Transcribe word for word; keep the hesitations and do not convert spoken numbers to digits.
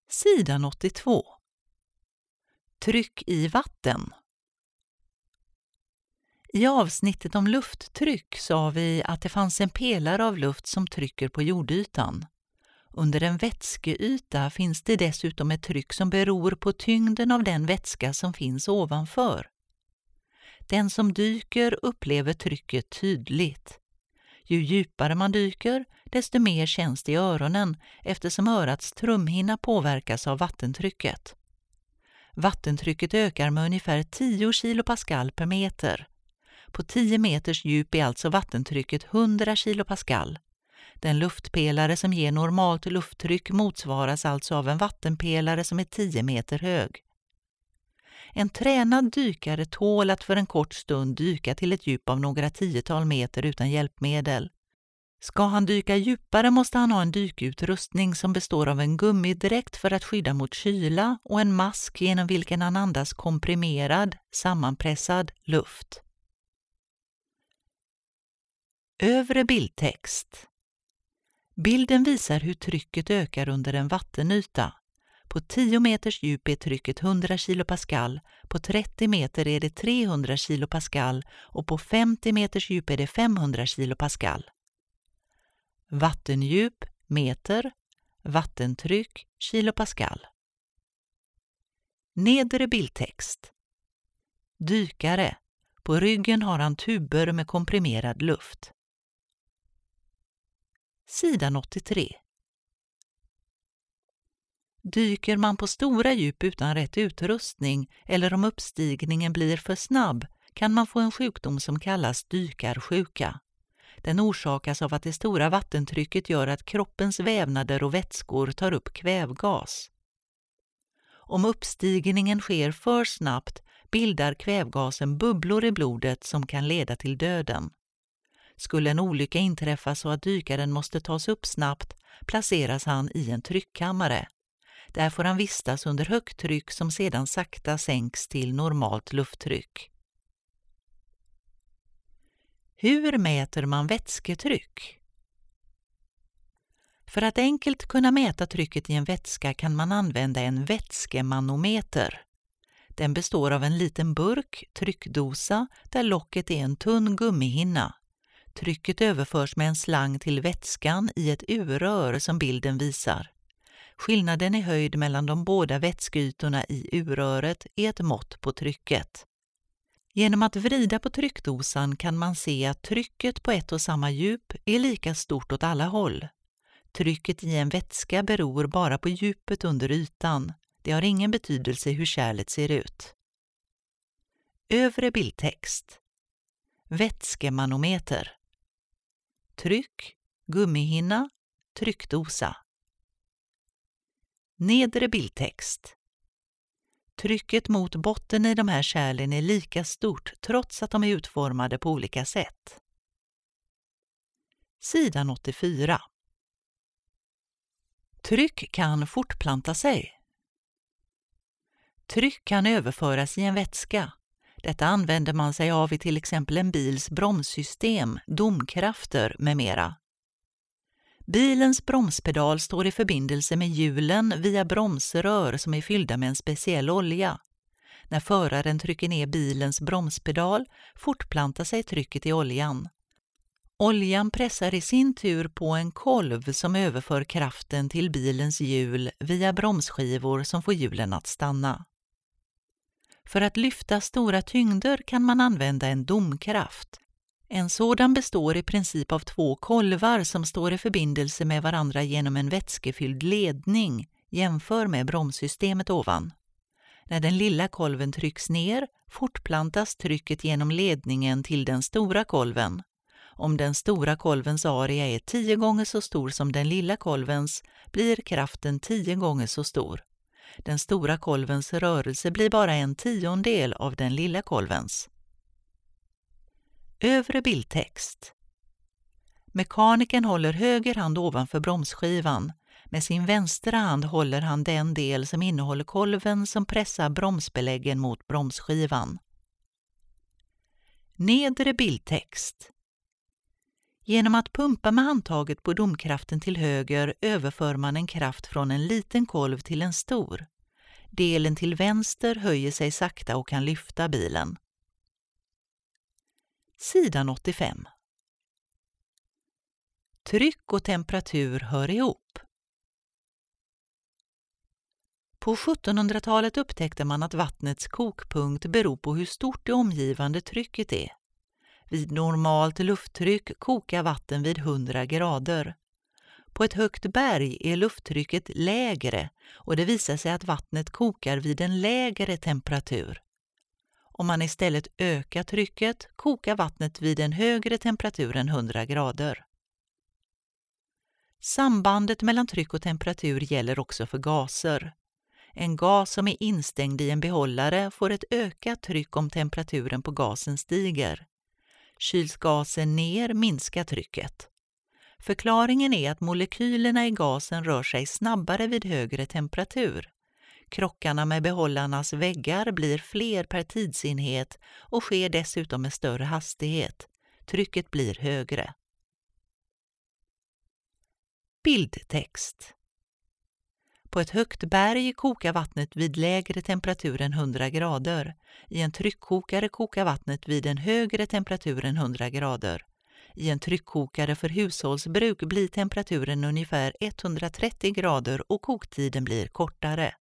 Sidan åttiotvå. Tryck i vatten. I avsnittet om lufttryck sa vi att det fanns en pelare av luft som trycker på jordytan. Under en vätskeyta finns det dessutom ett tryck som beror på tyngden av den vätska som finns ovanför. Den som dyker upplever trycket tydligt. Ju djupare man dyker, desto mer känns det i öronen eftersom örats trumhinna påverkas av vattentrycket. Vattentrycket ökar med ungefär tio kilopascal per meter. På tio meters djup är alltså vattentrycket hundra kilopascal. Den luftpelare som ger normalt lufttryck motsvaras alltså av en vattenpelare som är tio meter hög. En tränad dykare tål att för en kort stund dyka till ett djup av några tiotal meter utan hjälpmedel. Ska han dyka djupare måste han ha en dykutrustning som består av en gummidräkt för att skydda mot kyla och en mask genom vilken han andas komprimerad, sammanpressad luft. Övre bildtext. Bilden visar hur trycket ökar under en vattenyta. På tio meters djup är trycket hundra kilopascal, på trettio meter är det trehundra kilopascal och på femtio meters djup är det femhundra kilopascal. Vattendjup, meter, vattentryck, kilopascal. Nedre bildtext. Dykare. På ryggen har han tuber med komprimerad luft. Sidan åttiotre. Dyker man på stora djup utan rätt utrustning eller om uppstigningen blir för snabb kan man få en sjukdom som kallas dykarsjuka. Den orsakas av att det stora vattentrycket gör att kroppens vävnader och vätskor tar upp kvävgas. Om uppstigningen sker för snabbt bildar kvävgasen bubblor i blodet som kan leda till döden. Skulle en olycka inträffa så att dykaren måste tas upp snabbt placeras han i en tryckkammare. Där får han vistas under högt tryck som sedan sakta sänks till normalt lufttryck. Hur mäter man vätsketryck? För att enkelt kunna mäta trycket i en vätska kan man använda en vätskemanometer. Den består av en liten burk, tryckdosa, där locket är en tunn gummihinna. Trycket överförs med en slang till vätskan i ett urrör som bilden visar. Skillnaden i höjd mellan de båda vätskeytorna i urröret är ett mått på trycket. Genom att vrida på tryckdosan kan man se att trycket på ett och samma djup är lika stort åt alla håll. Trycket i en vätska beror bara på djupet under ytan. Det har ingen betydelse hur kärlet ser ut. Övre bildtext. Vätskemanometer. Tryck, gummihinna, tryckdosa. Nedre bildtext. Trycket mot botten i de här kärlen är lika stort trots att de är utformade på olika sätt. Sidan åttiofyra. Tryck kan fortplanta sig. Tryck kan överföras i en vätska. Detta använder man sig av i till exempel en bils bromssystem, domkrafter med mera. Bilens bromspedal står i förbindelse med hjulen via bromsrör som är fyllda med en speciell olja. När föraren trycker ner bilens bromspedal fortplantar sig trycket i oljan. Oljan pressar i sin tur på en kolv som överför kraften till bilens hjul via bromsskivor som får hjulen att stanna. För att lyfta stora tyngder kan man använda en domkraft. En sådan består i princip av två kolvar som står i förbindelse med varandra genom en vätskefylld ledning, jämför med bromssystemet ovan. När den lilla kolven trycks ner fortplantas trycket genom ledningen till den stora kolven. Om den stora kolvens area är tio gånger så stor som den lilla kolvens blir kraften tio gånger så stor. Den stora kolvens rörelse blir bara en tiondel av den lilla kolvens. Övre bildtext. Mekanikern håller höger hand ovanför bromsskivan. Med sin vänstra hand håller han den del som innehåller kolven som pressar bromsbeläggen mot bromsskivan. Nedre bildtext. Genom att pumpa med handtaget på domkraften till höger överför man en kraft från en liten kolv till en stor. Delen till vänster höjer sig sakta och kan lyfta bilen. Sidan åttiofem. Tryck och temperatur hör ihop. På sjuttonhundratalet upptäckte man att vattnets kokpunkt beror på hur stort det omgivande trycket är. Vid normalt lufttryck kokar vatten vid hundra grader. På ett högt berg är lufttrycket lägre och det visar sig att vattnet kokar vid en lägre temperatur. Om man istället ökar trycket kokar vattnet vid en högre temperatur än hundra grader. Sambandet mellan tryck och temperatur gäller också för gaser. En gas som är instängd i en behållare får ett ökat tryck om temperaturen på gasen stiger. Kyls gasen ner minskar trycket. Förklaringen är att molekylerna i gasen rör sig snabbare vid högre temperatur. Krockarna med behållarnas väggar blir fler per tidsenhet och sker dessutom med större hastighet. Trycket blir högre. Bildtext. På ett högt berg kokar vattnet vid lägre temperatur än hundra grader. I en tryckkokare kokar vattnet vid en högre temperatur än hundra grader. I en tryckkokare för hushållsbruk blir temperaturen ungefär etthundratrettio grader och koktiden blir kortare.